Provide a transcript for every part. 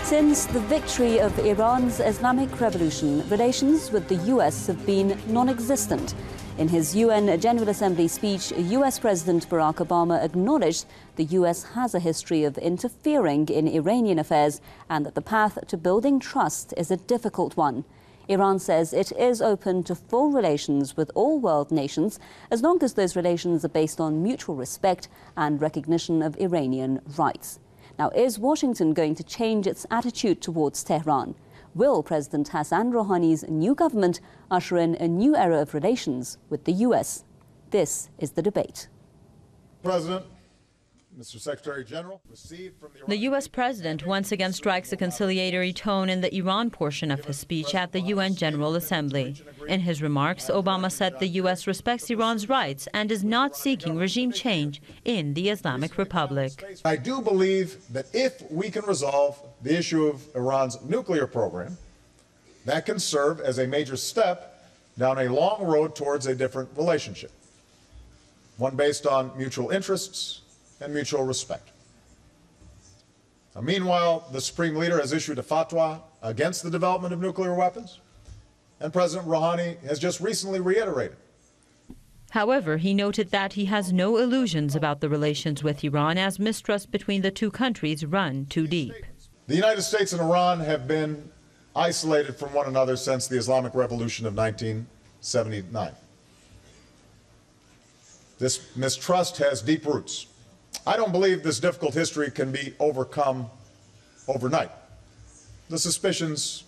Since the victory of Iran's Islamic Revolution, relations with the US have been non-existent. In his UN General Assembly speech, US President Barack Obama acknowledged the US has a history of interfering in Iranian affairs and that the path to building trust is a difficult one. Iran says it is open to full relations with all world nations as long as those relations are based on mutual respect and recognition of Iranian rights. Now, is Washington going to change its attitude towards Tehran? Will President Hassan Rouhani's new government usher in a new era of relations with the US? This is the debate. President, Mr. Secretary General, the U.S. President once again strikes a conciliatory tone in the Iran portion of his speech at the UN General Assembly. In his remarks, Obama said the U.S. respects Iran's rights and is not seeking regime change in the Islamic Republic. I do believe that if we can resolve the issue of Iran's nuclear program, that can serve as a major step down a long road towards a different relationship, one based on mutual interests and mutual respect. Now, meanwhile, the Supreme Leader has issued a fatwa against the development of nuclear weapons, and President Rouhani has just recently reiterated. However, he noted that he has no illusions about the relations with Iran as mistrust between the two countries run too deep. The United States and Iran have been isolated from one another since the Islamic Revolution of 1979. This mistrust has deep roots. I don't believe this difficult history can be overcome overnight. The suspicions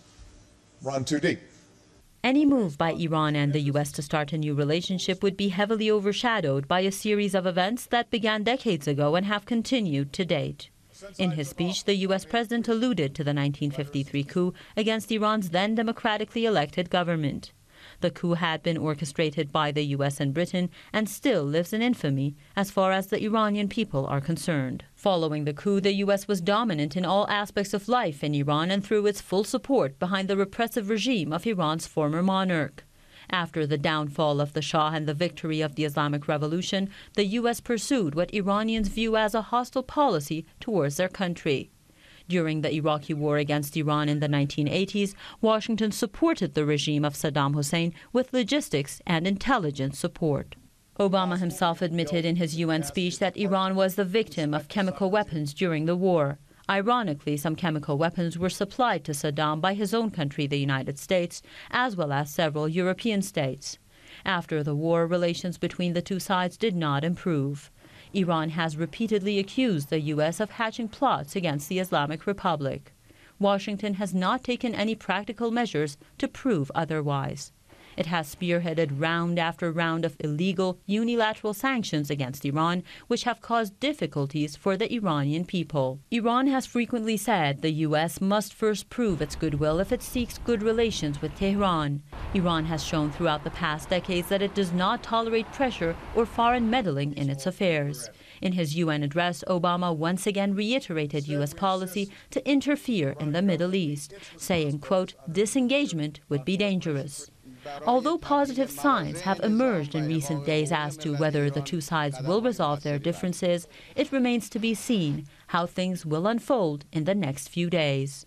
run too deep. Any move by Iran and the U.S. to start a new relationship would be heavily overshadowed by a series of events that began decades ago and have continued to date. In his speech, the U.S. President alluded to the 1953 coup against Iran's then democratically elected government. The coup had been orchestrated by the U.S. and Britain and still lives in infamy as far as the Iranian people are concerned. Following the coup, the U.S. was dominant in all aspects of life in Iran and threw its full support behind the repressive regime of Iran's former monarch. After the downfall of the Shah and the victory of the Islamic Revolution, the U.S. pursued what Iranians view as a hostile policy towards their country. During the Iraqi war against Iran in the 1980s, Washington supported the regime of Saddam Hussein with logistics and intelligence support. Obama himself admitted in his UN speech that Iran was the victim of chemical weapons during the war. Ironically, some chemical weapons were supplied to Saddam by his own country, the United States, as well as several European states. After the war, relations between the two sides did not improve. Iran has repeatedly accused the U.S. of hatching plots against the Islamic Republic. Washington has not taken any practical measures to prove otherwise. It has spearheaded round after round of illegal, unilateral sanctions against Iran, which have caused difficulties for the Iranian people. Iran has frequently said the U.S. must first prove its goodwill if it seeks good relations with Tehran. Iran has shown throughout the past decades that it does not tolerate pressure or foreign meddling in its affairs. In his UN address, Obama once again reiterated U.S. policy to interfere in the Middle East, saying, quote, "Disengagement would be dangerous." Although positive signs have emerged in recent days as to whether the two sides will resolve their differences, it remains to be seen how things will unfold in the next few days.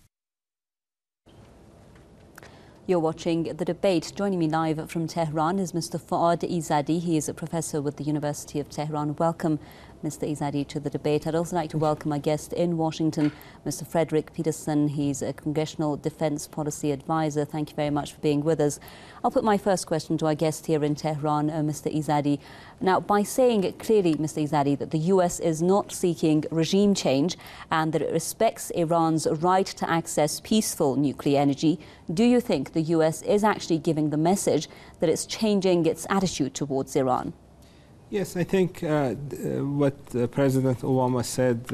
You're watching The Debate. Joining me live from Tehran is Mr. Fouad Izzadi. He is a professor with the University of Tehran. Welcome, Mr. Izzadi, to The Debate. I'd also like to welcome our guest in Washington, Mr. Frederick Peterson. He's a Congressional Defense Policy Advisor. Thank you very much for being with us. I'll put my first question to our guest here in Tehran, Mr. Izzadi. Now, by saying it clearly, Mr. Izzadi, that the U.S. is not seeking regime change and that it respects Iran's right to access peaceful nuclear energy, do you think the U.S. is actually giving the message that it's changing its attitude towards Iran? Yes, I think what President Obama said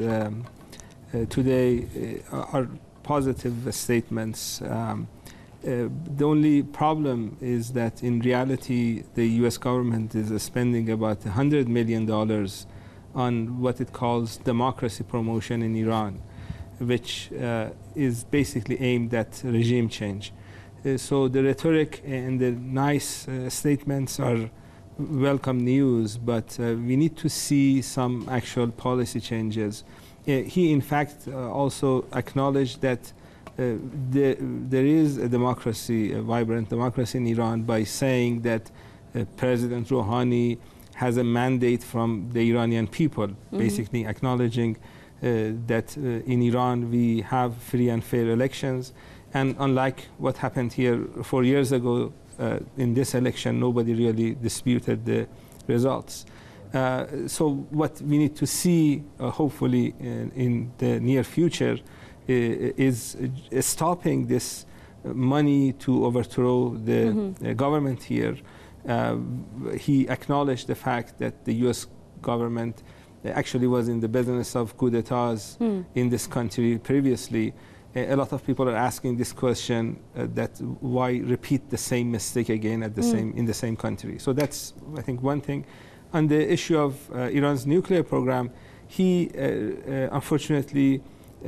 today are positive statements. The only problem is that in reality, the U.S. government is spending about $100 million on what it calls democracy promotion in Iran, which is basically aimed at regime change. So the rhetoric and the nice statements are welcome news, but we need to see some actual policy changes. He, in fact, also acknowledged that there is a democracy, a vibrant democracy in Iran, by saying that President Rouhani has a mandate from the Iranian people, basically acknowledging that in Iran we have free and fair elections. And unlike what happened here 4 years ago, in this election, nobody really disputed the results. So what we need to see, hopefully in the near future, is stopping this money to overthrow the government here. He acknowledged the fact that the U.S. government actually was in the business of coup d'etats in this country previously. A lot of people are asking this question, that why repeat the same mistake again at the in the same country. So that's, I think, one thing. On the issue of Iran's nuclear program, he unfortunately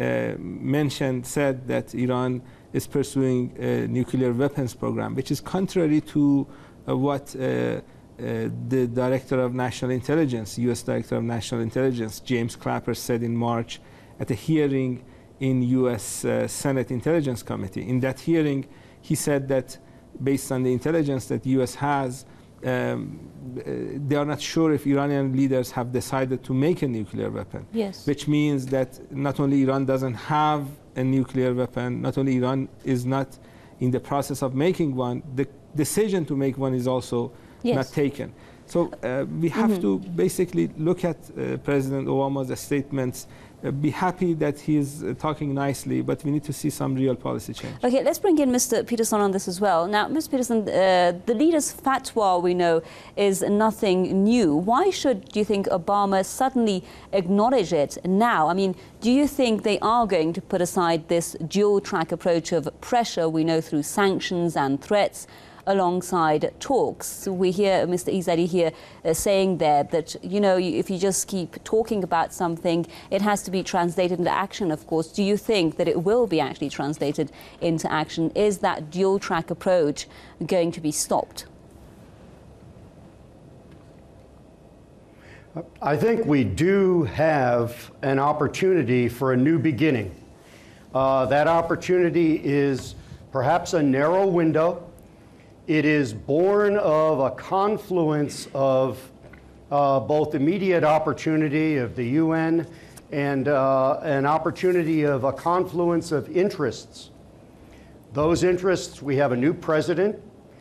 said that Iran is pursuing a nuclear weapons program, which is contrary to what the Director of National Intelligence, U.S. Director of National Intelligence, James Clapper, said in March at a hearing in U.S. Senate Intelligence Committee. In that hearing, he said that based on the intelligence that the U.S. has, they are not sure if Iranian leaders have decided to make a nuclear weapon. Yes. Which means that not only Iran doesn't have a nuclear weapon, not only Iran is not in the process of making one, the decision to make one is also not taken. So we have to basically look at President Obama's statements, be happy that he's talking nicely, but we need to see some real policy change. Okay, let's bring in Mr. Peterson on this as well. Now, Mr. Peterson, the leader's fatwa, we know, is nothing new. Why should, do you think, Obama suddenly acknowledge it now? I mean, do you think they are going to put aside this dual-track approach of pressure, we know, through sanctions and threats, alongside talks? We hear Mr. Izzadi here saying there that, you know, if you just keep talking about something, it has to be translated into action, of course. Do you think that it will be actually translated into action? Is that dual-track approach going to be stopped? I think we do have an opportunity for a new beginning. That opportunity is perhaps a narrow window. It is born of a confluence of both immediate opportunity of the UN and an opportunity of a confluence of interests. Those interests, we have a new president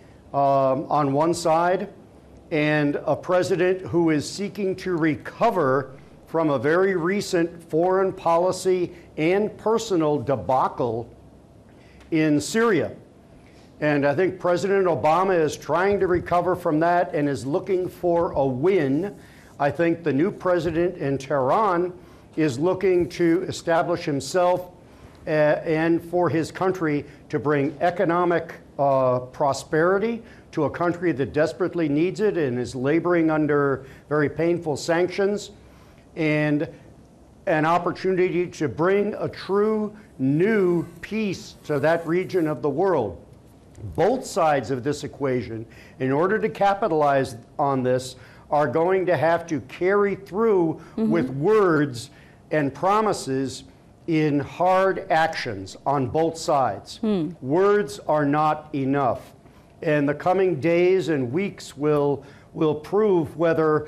on one side, and a president who is seeking to recover from a very recent foreign policy and personal debacle in Syria. And I think President Obama is trying to recover from that and is looking for a win. I think the new president in Tehran is looking to establish himself and for his country to bring economic prosperity to a country that desperately needs it and is laboring under very painful sanctions, and an opportunity to bring a true new peace to that region of the world. Both sides of this equation, in order to capitalize on this, are going to have to carry through with words and promises in hard actions on both sides. Words are not enough. And the coming days and weeks will prove whether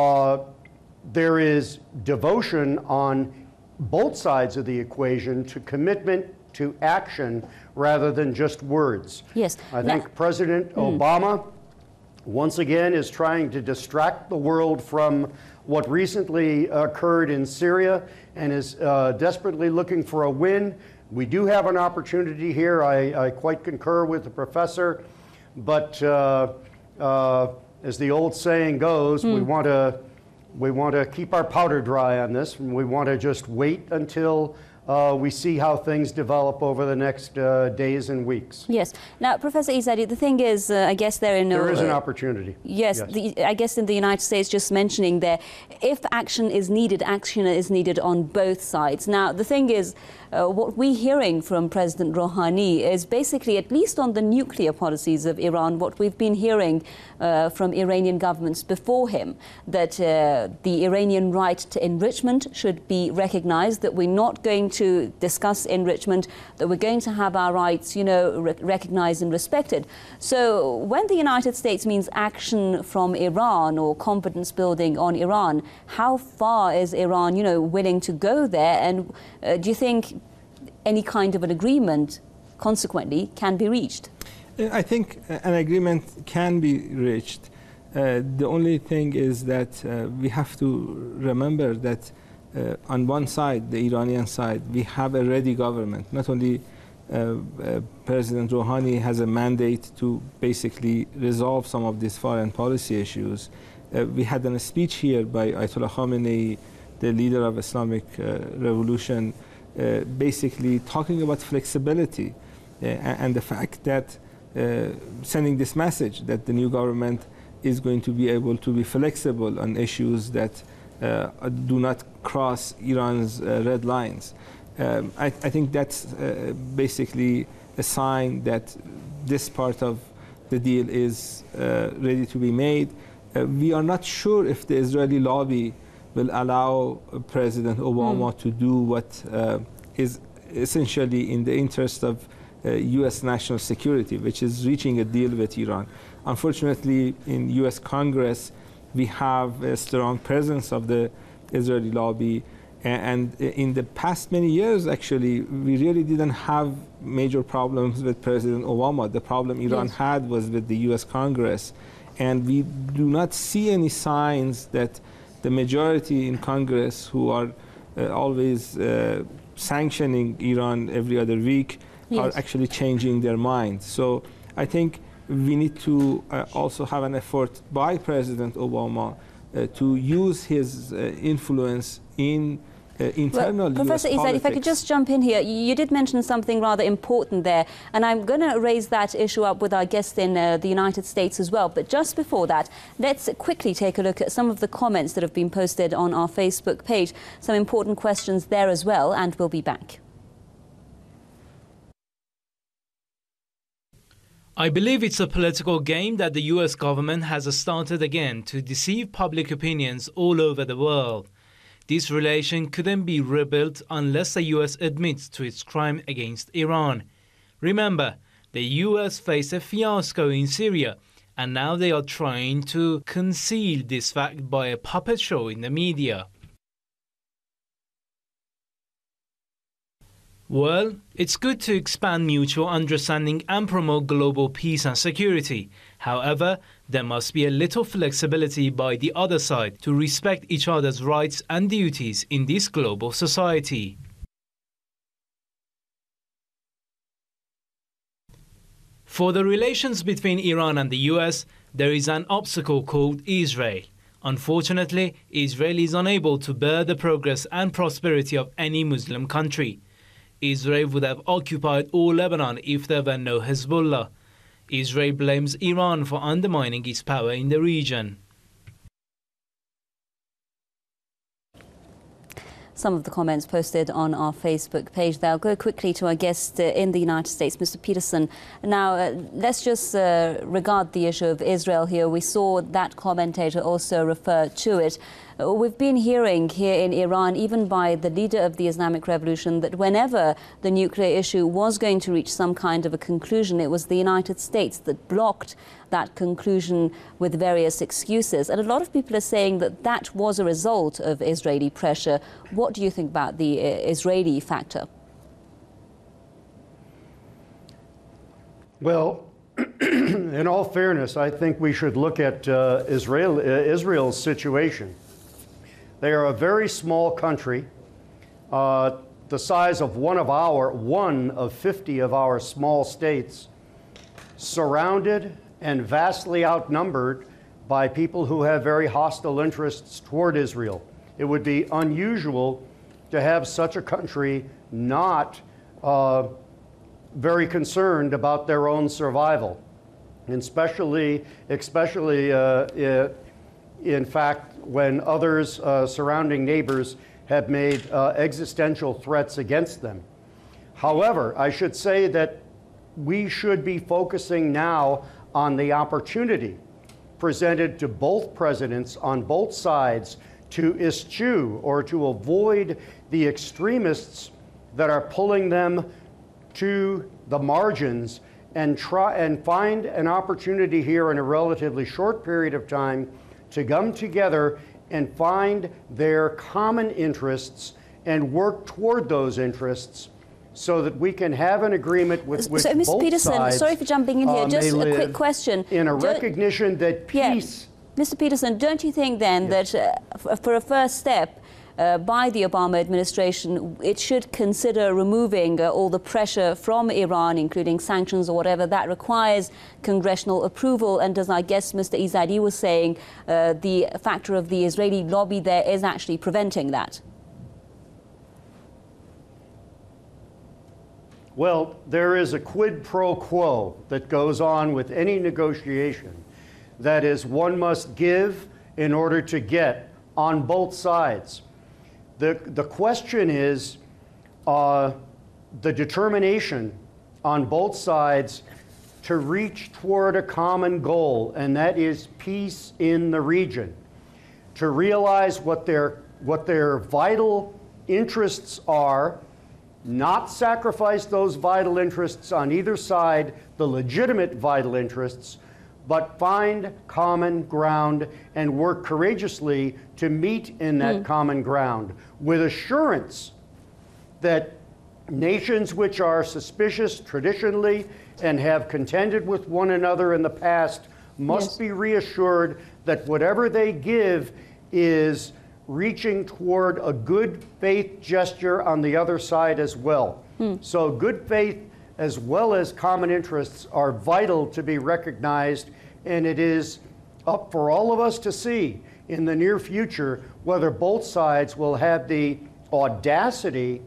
there is devotion on both sides of the equation to commitment to action rather than just words. Yes. I think President Obama, once again, is trying to distract the world from what recently occurred in Syria and is desperately looking for a win. We do have an opportunity here. I quite concur with the professor, but as the old saying goes, we want to keep our powder dry on this, and we want to just wait until we see how things develop over the next days and weeks. Yes. Now, Professor Izzadi, the thing is, I guess there is an opportunity. Yes. I guess in the United States, just mentioning there, if action is needed on both sides. Now, the thing is, what we're hearing from President Rouhani is basically, at least on the nuclear policies of Iran, what we've been hearing from Iranian governments before him, that the Iranian right to enrichment should be recognized, that we're not going to discuss enrichment, that we're going to have our rights, recognized and respected. So when the United States means action from Iran or confidence building on Iran, how far is Iran, willing to go there? And do you think any kind of an agreement, consequently, can be reached? I think an agreement can be reached. The only thing is that we have to remember that on one side, the Iranian side, we have a ready government. Not only President Rouhani has a mandate to basically resolve some of these foreign policy issues. We had a speech here by Ayatollah Khamenei, the leader of Islamic Revolution, basically talking about flexibility and the fact that sending this message that the new government is going to be able to be flexible on issues that do not cross Iran's red lines. I think that's basically a sign that this part of the deal is ready to be made. We are not sure if the Israeli lobby will allow President Obama to do what is essentially in the interest of U.S. national security, which is reaching a deal with Iran. Unfortunately, in U.S. Congress, we have a strong presence of the Israeli lobby. And in the past many years, actually, we really didn't have major problems with President Obama. The problem Iran had was with the U.S. Congress. And we do not see any signs that the majority in Congress, who are always sanctioning Iran every other week, are actually changing their minds. So I think we need to also have an effort by President Obama to use his influence in internal Professor US Izzat, if I could just jump in here. You did mention something rather important there, and I'm going to raise that issue up with our guest in the United States as well. But just before that, let's quickly take a look at some of the comments that have been posted on our Facebook page. Some important questions there as well, and we'll be back. I believe it's a political game that the US government has started again to deceive public opinions all over the world. This relation couldn't be rebuilt unless the US admits to its crime against Iran. Remember, the US faced a fiasco in Syria, and now they are trying to conceal this fact by a puppet show in the media. Well, it's good to expand mutual understanding and promote global peace and security. However, there must be a little flexibility by the other side to respect each other's rights and duties in this global society. For the relations between Iran and the US, there is an obstacle called Israel. Unfortunately, Israel is unable to bear the progress and prosperity of any Muslim country. Israel would have occupied all Lebanon if there were no Hezbollah. Israel blames Iran for undermining its power in the region. Some of the comments posted on our Facebook page. They'll go quickly to our guest in the United States, Mr. Peterson. Now, let's just regard the issue of Israel here. We saw that commentator also refer to it. We've been hearing here in Iran, even by the leader of the Islamic Revolution, that whenever the nuclear issue was going to reach some kind of a conclusion, it was the United States that blocked that conclusion with various excuses. And a lot of people are saying that that was a result of Israeli pressure. What do you think about the Israeli factor? Well, in all fairness, I think we should look at Israel's situation. They are a very small country, the size of one of 50 of our small states, surrounded and vastly outnumbered by people who have very hostile interests toward Israel. It would be unusual to have such a country not very concerned about their own survival, and especially in fact, when others, surrounding neighbors, have made existential threats against them. However, I should say that we should be focusing now on the opportunity presented to both presidents on both sides to eschew or to avoid the extremists that are pulling them to the margins and try and find an opportunity here in a relatively short period of time to come together and find their common interests and work toward those interests so that we can have an agreement with which so, Mr. both Peterson, sides sorry for jumping in here. Just a quick question. In a recognition that peace... Yeah. Mr. Peterson, don't you think then that for a first step by the Obama administration, it should consider removing all the pressure from Iran, including sanctions or whatever that requires congressional approval? And as I guess Mr. Izzadi was saying, the factor of the Israeli lobby there is actually preventing that. Well, there is a quid pro quo that goes on with any negotiation. That is, one must give in order to get on both sides. The question is the determination on both sides to reach toward a common goal, and that is peace in the region, to realize what their vital interests are, not sacrifice those vital interests on either side, the legitimate vital interests, but find common ground and work courageously to meet in that common ground with assurance that nations which are suspicious traditionally and have contended with one another in the past must be reassured that whatever they give is reaching toward a good faith gesture on the other side as well. So good faith as well as common interests are vital to be recognized, and it is up for all of us to see in the near future whether both sides will have the audacity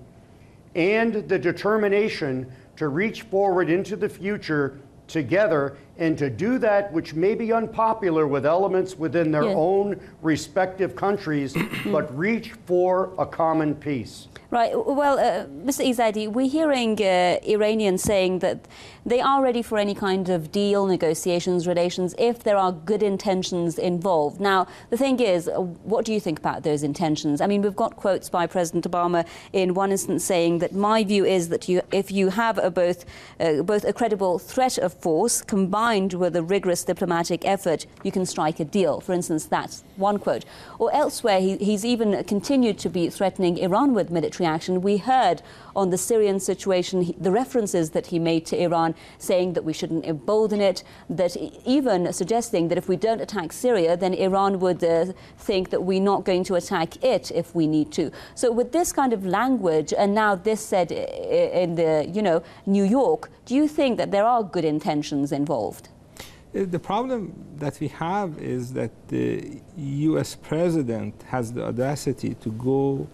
and the determination to reach forward into the future together and to do that which may be unpopular with elements within their own respective countries, but reach for a common peace. Right. Well, Mr. Izzadi, we're hearing Iranians saying that they are ready for any kind of deal, negotiations, relations, if there are good intentions involved. Now, the thing is, what do you think about those intentions? I mean, we've got quotes by President Obama in one instance saying that my view is that if you have both a credible threat of force combined with a rigorous diplomatic effort, you can strike a deal. For instance, that's one quote. Or elsewhere, he's even continued to be threatening Iran with military action. We heard on the Syrian situation the references that he made to Iran, saying that we shouldn't embolden it, that even suggesting that if we don't attack Syria, then Iran would think that we're not going to attack it if we need to. So with this kind of language, and now this said in the, New York, do you think that there are good intentions involved? The problem that we have is that the U.S. president has the audacity to go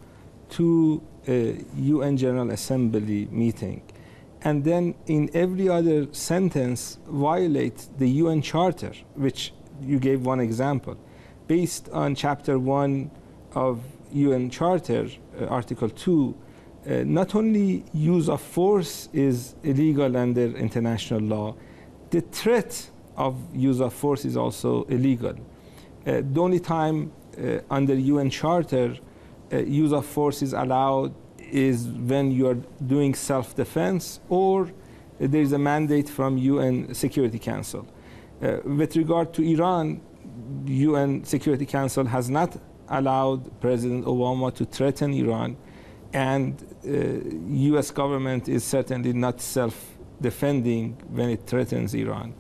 to a UN General Assembly meeting and then in every other sentence violate the UN Charter, which you gave one example. Based on Chapter 1 of UN Charter, Article 2, not only use of force is illegal under international law, the threat of use of force is also illegal. The only time under UN Charter use of force is allowed is when you are doing self-defense or there is a mandate from UN Security Council. With regard to Iran, UN Security Council has not allowed President Obama to threaten Iran, and US government is certainly not self-defending when it threatens Iran.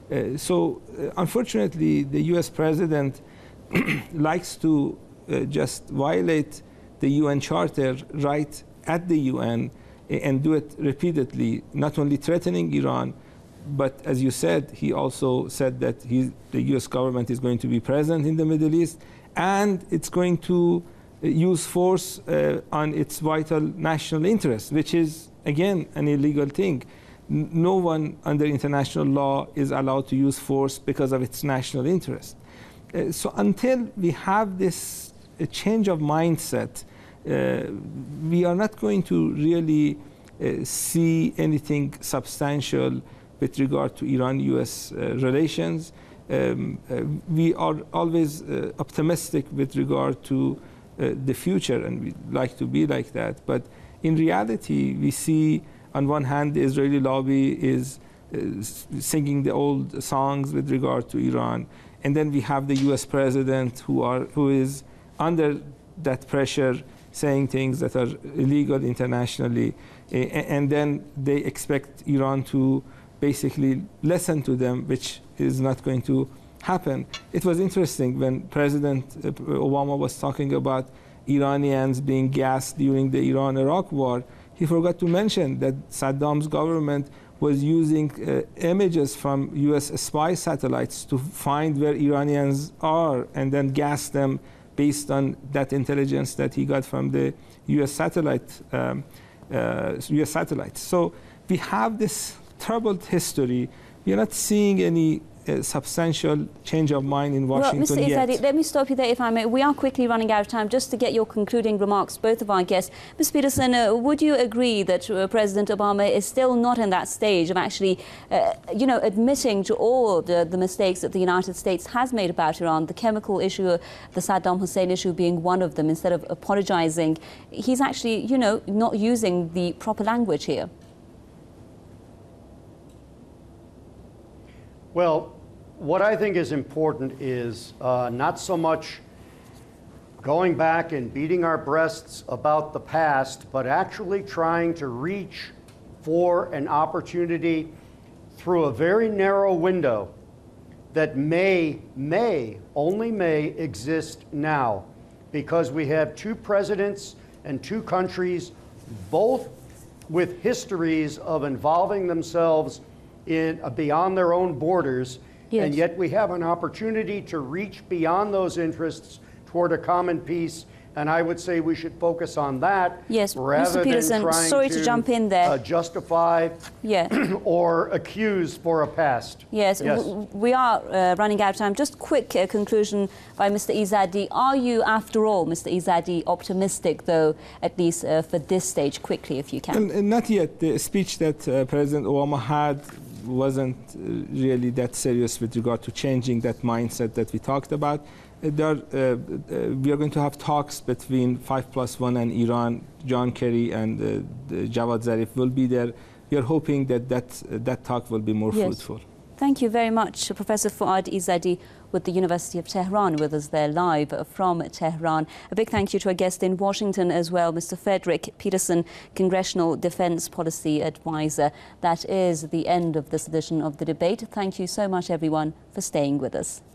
Unfortunately, the US president likes to just violate the UN Charter right at the UN and do it repeatedly, not only threatening Iran, but as you said, he also said that the US government is going to be present in the Middle East and it's going to use force on its vital national interest, which is, again, an illegal thing. No one under international law is allowed to use force because of its national interest. So until we have this change of mindset, we are not going to really see anything substantial with regard to Iran-US relations. We are always optimistic with regard to the future, and we like to be like that. But in reality, we see on one hand the Israeli lobby is singing the old songs with regard to Iran, and then we have the U.S. president who is under that pressure, saying things that are illegal internationally, and then they expect Iran to basically listen to them, which is not going to happen. It was interesting when President Obama was talking about Iranians being gassed during the Iran-Iraq war. He forgot to mention that Saddam's government was using images from U.S. spy satellites to find where Iranians are and then gas them based on that intelligence that he got from the U.S. satellites. So we have this troubled history. We are not seeing any substantial change of mind in Washington Mr. yet. Izzadi, let me stop you there if I may. We are quickly running out of time. Just to get your concluding remarks, both of our guests. Ms. Peterson, would you agree that President Obama is still not in that stage of actually, admitting to all the mistakes that the United States has made about Iran, the chemical issue, the Saddam Hussein issue being one of them, instead of apologizing? He's actually, not using the proper language here. Well, what I think is important is not so much going back and beating our breasts about the past, but actually trying to reach for an opportunity through a very narrow window that only may exist now, because we have two presidents and two countries, both with histories of involving themselves in beyond their own borders, yes. And yet we have an opportunity to reach beyond those interests toward a common peace, and I would say we should focus on that, yes. rather Mr. Peterson, than trying sorry to jump in there. Justify or accuse for a past. Yes. We are running out of time. Just quick conclusion by Mr. Izzadi. Are you, after all, Mr. Izzadi, optimistic, though, at least for this stage, quickly, if you can? Not yet. The speech that President Obama had wasn't really that serious with regard to changing that mindset that we talked about. We are going to have talks between 5+1 and Iran. John Kerry and Javad Zarif will be there. We are hoping that talk will be more fruitful. Thank you very much, Professor Fouad Izzadi with the University of Tehran, with us there live from Tehran. A big thank you to our guest in Washington as well, Mr. Frederick Peterson, Congressional Defense Policy Advisor. That is the end of this edition of The Debate. Thank you so much, everyone, for staying with us.